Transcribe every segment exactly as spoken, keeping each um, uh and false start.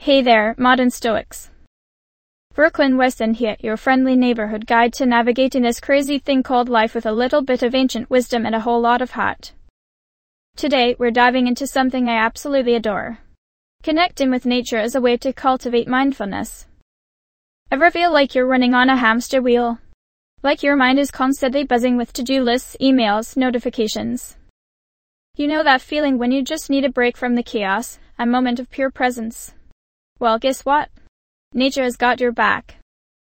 Hey there, modern Stoics. Brooklyn Weston here, your friendly neighborhood guide to navigating this crazy thing called life with a little bit of ancient wisdom and a whole lot of heart. Today, we're diving into something I absolutely adore. Connecting with nature as a way to cultivate mindfulness. Ever feel like you're running on a hamster wheel? Like your mind is constantly buzzing with to-do lists, emails, notifications? You know that feeling when you just need a break from the chaos, a moment of pure presence? Well, guess what? Nature has got your back.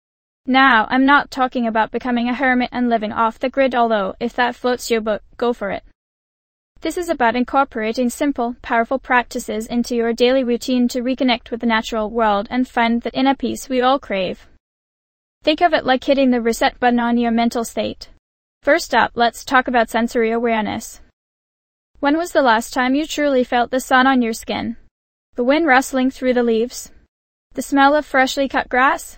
Now, I'm not talking about becoming a hermit and living off the grid, although, if that floats your boat, go for it. This is about incorporating simple, powerful practices into your daily routine to reconnect with the natural world and find that inner peace we all crave. Think of it like hitting the reset button on your mental state. First up, let's talk about sensory awareness. When was the last time you truly felt the sun on your skin? The wind rustling through the leaves? The smell of freshly cut grass?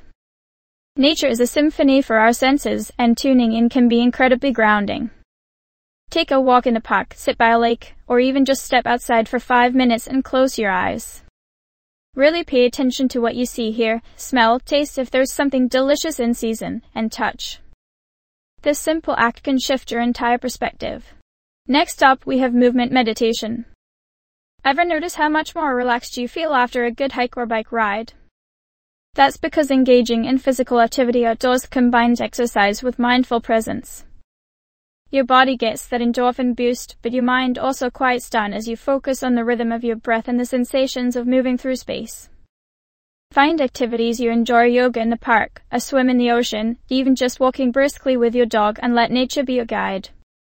Nature is a symphony for our senses, and tuning in can be incredibly grounding. Take a walk in the park, sit by a lake, or even just step outside for five minutes and close your eyes. Really pay attention to what you see, hear, smell, taste if there's something delicious in season, and touch. This simple act can shift your entire perspective. Next up, we have movement meditation. Ever notice how much more relaxed you feel after a good hike or bike ride? That's because engaging in physical activity outdoors combines exercise with mindful presence. Your body gets that endorphin boost, but your mind also quiets down as you focus on the rhythm of your breath and the sensations of moving through space. Find activities you enjoy: yoga in the park, a swim in the ocean, even just walking briskly with your dog, and let nature be your guide.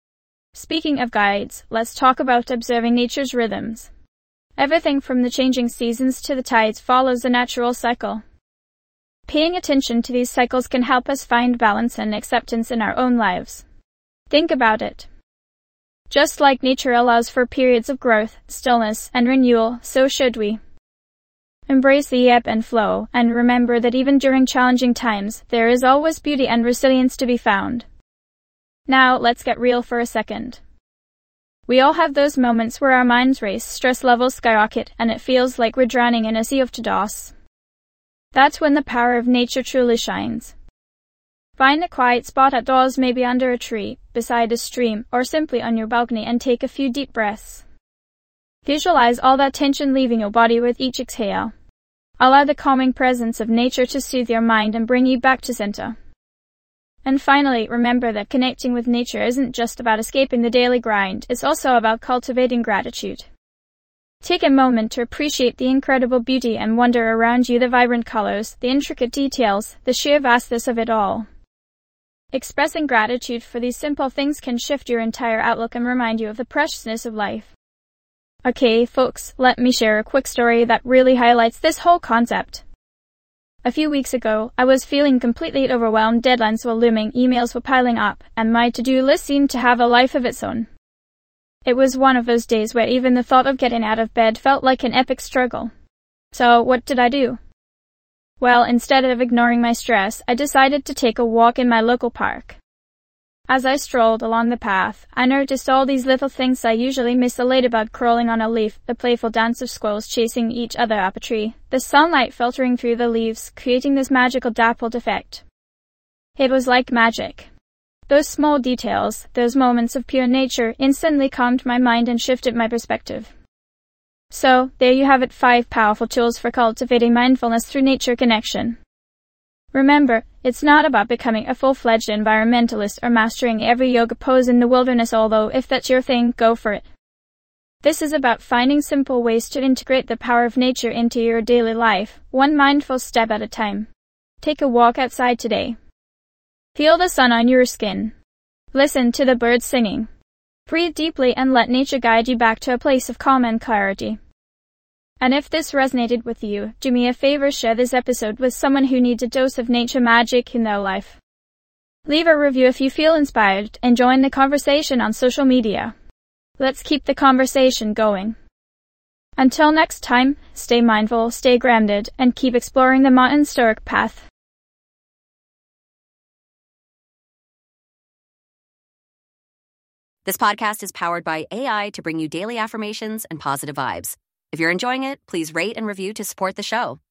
Speaking of guides, let's talk about observing nature's rhythms. Everything from the changing seasons to the tides follows a natural cycle. Paying attention to these cycles can help us find balance and acceptance in our own lives. Think about it. Just like nature allows for periods of growth, stillness, and renewal, so should we. Embrace the ebb and flow, and remember that even during challenging times, there is always beauty and resilience to be found. Now, let's get real for a second. We all have those moments where our minds race, stress levels skyrocket, and it feels like we're drowning in a sea of chaos. That's when the power of nature truly shines. Find a quiet spot outdoors, maybe under a tree, beside a stream, or simply on your balcony, and take a few deep breaths. Visualize all that tension leaving your body with each exhale. Allow the calming presence of nature to soothe your mind and bring you back to center. And finally, remember that connecting with nature isn't just about escaping the daily grind, it's also about cultivating gratitude. Take a moment to appreciate the incredible beauty and wonder around you, the vibrant colors, the intricate details, the sheer vastness of it all. Expressing gratitude for these simple things can shift your entire outlook and remind you of the preciousness of life. Okay, folks, let me share a quick story that really highlights this whole concept. A few weeks ago, I was feeling completely overwhelmed. Deadlines were looming, emails were piling up, and my to-do list seemed to have a life of its own. It was one of those days where even the thought of getting out of bed felt like an epic struggle. So, what did I do? Well, instead of ignoring my stress, I decided to take a walk in my local park. As I strolled along the path, I noticed all these little things I usually miss: a ladybug crawling on a leaf, the playful dance of squirrels chasing each other up a tree, the sunlight filtering through the leaves, creating this magical dappled effect. It was like magic. Those small details, those moments of pure nature, instantly calmed my mind and shifted my perspective. So, there you have it, five powerful tools for cultivating mindfulness through nature connection. Remember, it's not about becoming a full-fledged environmentalist or mastering every yoga pose in the wilderness, although if that's your thing, go for it. This is about finding simple ways to integrate the power of nature into your daily life, one mindful step at a time. Take a walk outside today. Feel the sun on your skin. Listen to the birds singing. Breathe deeply and let nature guide you back to a place of calm and clarity. And if this resonated with you, do me a favor, share this episode with someone who needs a dose of nature magic in their life. Leave a review if you feel inspired, and join the conversation on social media. Let's keep the conversation going. Until next time, stay mindful, stay grounded, and keep exploring the modern Stoic path. This podcast is powered by A I to bring you daily affirmations and positive vibes. If you're enjoying it, please rate and review to support the show.